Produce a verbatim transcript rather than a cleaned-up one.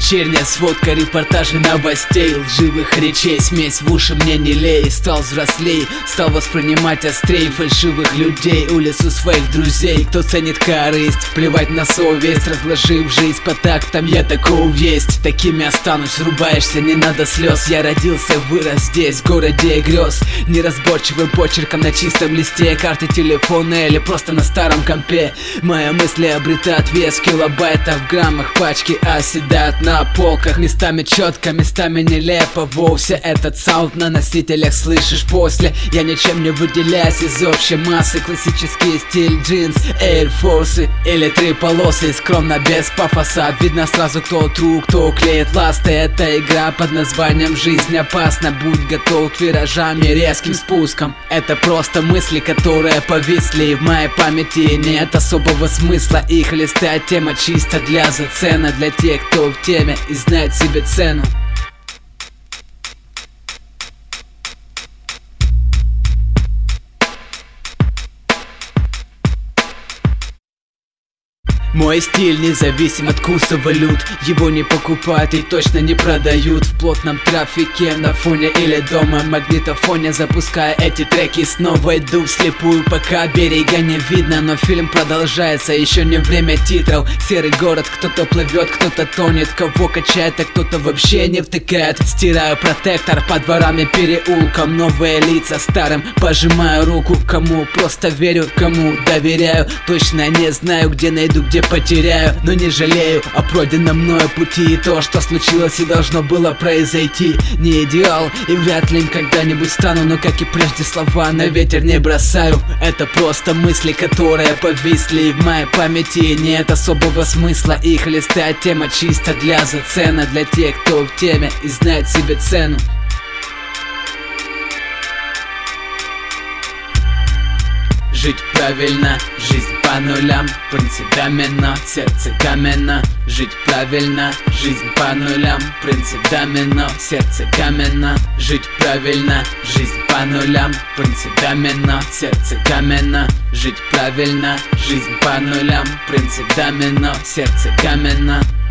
вечерняя сводка, репортажи новостей, лживых речей, смесь в уши мне не лей. Стал взрослей, стал воспринимать острей фальшивых людей, улицу своих друзей. Кто ценит корысть, плевать на совесть, разложив жизнь по тактам, я таков есть. Такими останусь, рубаешься, не надо слез. Я родился, вырос здесь, в городе грез, неразборчивым почерком на чистом листе карты телефона или просто на старом компе. Мои мысли обретают вес в килобайтах, в граммах пачки оседают на полках. Местами четко, местами нелепо, вовсе этот саунд на носителях слышишь после. Я ничем не выделяюсь из общей массы. Классический стиль джинс, Air Force или три полосы, скромно без пафоса. Видно сразу, кто тру, кто клеит ласты. Это игра под названием «Жизнь опасна». Будь готов к виражам и резким спускам. Это просто мысли, которые повисли, и в моей памяти нет особого смысла их листать. Тема чисто для зацена, для тех, кто в теме и знает себе цену. Мой стиль независим от курса валют, его не покупают и точно не продают. В плотном трафике на фоне или дома магнитофоне, запуская эти треки, снова иду вслепую, пока берега не видно. Но фильм продолжается, еще не время титров. Серый город, кто-то плывет, кто-то тонет, кого качает, а кто-то вообще не втыкает. Стираю протектор по дворам и переулкам, новые лица старым пожимаю руку. Кому просто верю, кому доверяю, точно не знаю, где найду, где потеряю, но не жалею о пройденном мною пути. И то, что случилось и должно было произойти, не идеал и вряд ли им когда-нибудь стану. Но как и прежде, слова на ветер не бросаю. Это просто мысли, которые повисли, и в моей памяти нет особого смысла их листать. Тема чисто для зацена, для тех, кто в теме и знает себе цену. Жить правильно, жизнь по нулям, принципами, но сердце каменно. Жить правильно, жизнь по нулям, принципами, но сердце каменно. Жить правильно, жизнь по нулям, принципами, но сердце каменно. Жить правильно, жизнь по нулям, принципами, но сердце каменно.